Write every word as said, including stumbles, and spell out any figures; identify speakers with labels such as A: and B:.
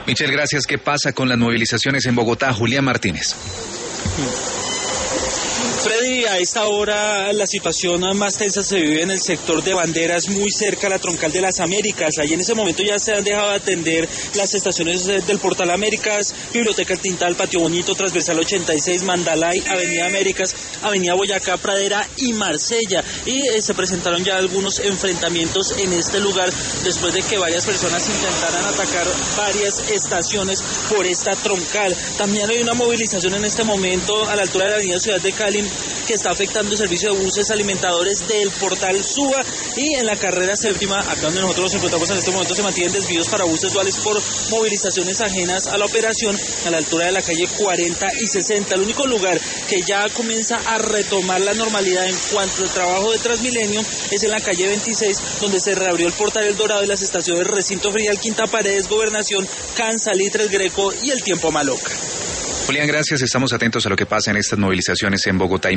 A: Michelle, gracias. ¿Qué pasa con las movilizaciones en Bogotá? Julián Martínez.
B: Freddy, a esta hora la situación más tensa se vive en el sector de Banderas, muy cerca a la Troncal de las Américas. Allí en ese momento ya se han dejado de atender las estaciones del Portal Américas, Biblioteca El Tintal, Patio Bonito, Transversal ochenta y seis, Mandalay, Avenida Américas, Avenida Boyacá, Pradera y Marsella. Y eh, se presentaron ya algunos enfrentamientos en este lugar después de que varias personas intentaran atacar varias estaciones por esta troncal. También hay una movilización en este momento a la altura de la Avenida Ciudad de Cali, que está afectando el servicio de buses alimentadores del Portal Suba, y en la carrera séptima, acá donde nosotros nos encontramos en este momento, se mantienen desvíos para buses duales por movilizaciones ajenas a la operación a la altura de la calle cuarenta y sesenta. El único lugar que ya comienza a retomar la normalidad en cuanto al trabajo de Transmilenio es en la calle veintiséis, donde se reabrió el Portal El Dorado y las estaciones Recinto Frial, Quinta Paredes, Gobernación, Can, Salitres, Greco y El Tiempo Maloca.
A: Julián, gracias. Estamos atentos a lo que pasa en estas movilizaciones en Bogotá.